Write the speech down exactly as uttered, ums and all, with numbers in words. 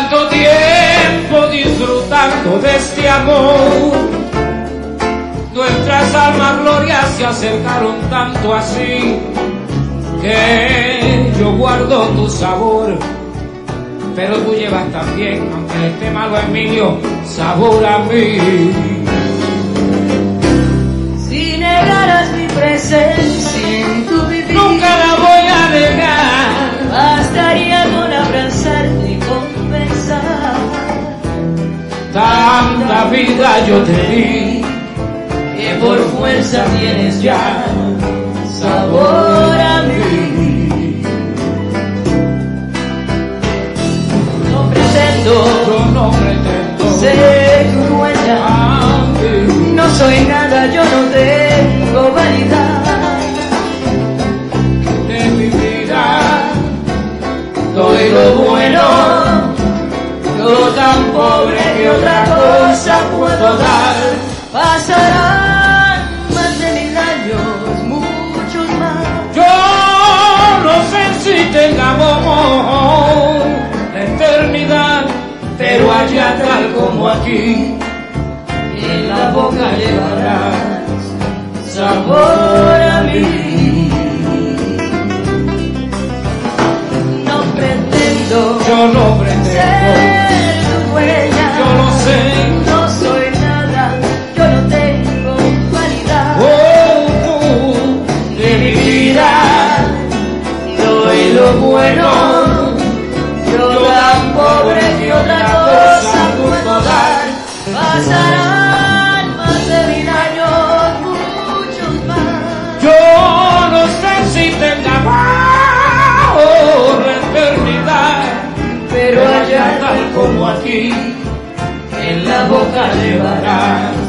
tanto tiempo disfrutando de este amor, nuestras almas glorias se acercaron tanto así, que yo guardo tu sabor, pero tú llevas también, aunque esté malo Emilio, sabor a mí. Si negaras mi presencia en tu vivir, nunca la voy a negar. Bastaría con abrazarte y confesar. Tanta vida yo te di, que por fuerza tienes ya sabor a mí. No pretendo, yo no pretendo ser tu dueña. No soy nada, yo no tengo vanidad de mi vida. Doy lo bueno, yo tan pobre que otra cosa puedo dar. Pasarán más de mil años, muchos más. Yo no sé si tengamos la eternidad, pero allá tal como aquí, en la boca llevarás sabor a mí. No pretendo, yo no pretendo ser tu dueña. Yo lo sé, no soy nada, yo no tengo vanidad oh, oh, de mi vida. Doy lo bueno, yo tan pobre que otra cosa puedo dar. Pasarán más de mil años, muchos más. yo no sé si tengamos la eternidad, pero allá tal como aquí, en la boca llevarás